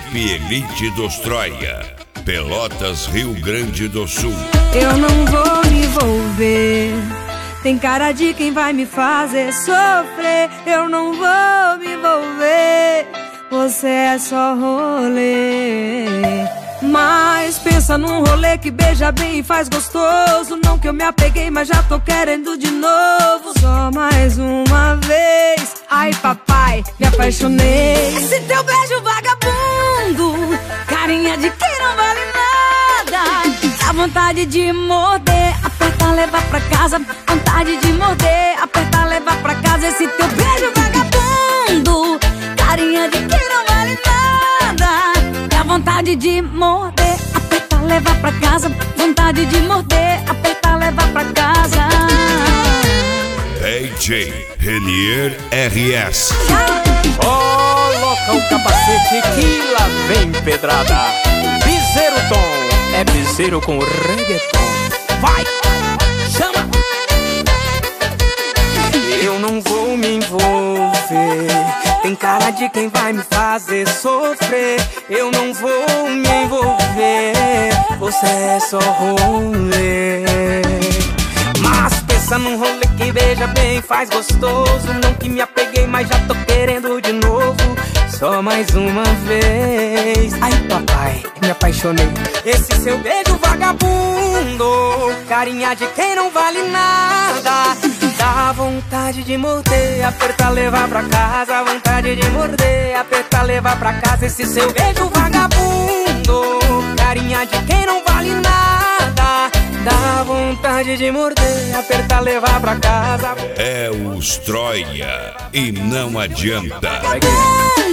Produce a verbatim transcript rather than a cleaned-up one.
Equipe Elite dos Troia, Pelotas, Rio Grande do Sul. Eu não vou me envolver, tem cara de quem vai me fazer sofrer. Eu não vou me envolver, você é só rolê. Mas pensa num rolê que beija bem e faz gostoso. Não que eu me apeguei, mas já tô querendo de novo. Só mais uma vez. Ai papai, me apaixonei. Esse teu beijo vagabundo, carinha de quem não vale nada. Dá vontade de morder, apertar, levar pra casa. Vontade de morder, apertar, levar pra casa. Esse teu beijo vagabundo, carinha de quem não vale nada. Dá vontade de morder, apertar, levar pra casa. Vontade de morder, apertar, levar pra casa. D J Renier R S. Coloca o capacete que lá vem pedrada. Piseiro Tom, é piseiro com reggaeton. Vai, chama. Eu não vou me envolver, tem cara de quem vai me fazer sofrer. Eu não vou me envolver, você é só rolê. Mas pensa num rolê que beija bem, faz gostoso. Não que me apeguei, mas já tô querendo de novo. Só mais uma vez. Ai papai, me apaixonei. Esse seu beijo vagabundo, carinha de quem não vale nada. Dá vontade de morder, apertar, levar pra casa. Vontade de morder, apertar, levar pra casa. Esse seu beijo vagabundo, carinha de quem não vale nada. Dá vontade de morder, apertar, levar pra casa. É os Troia e não adianta. Vagabundo.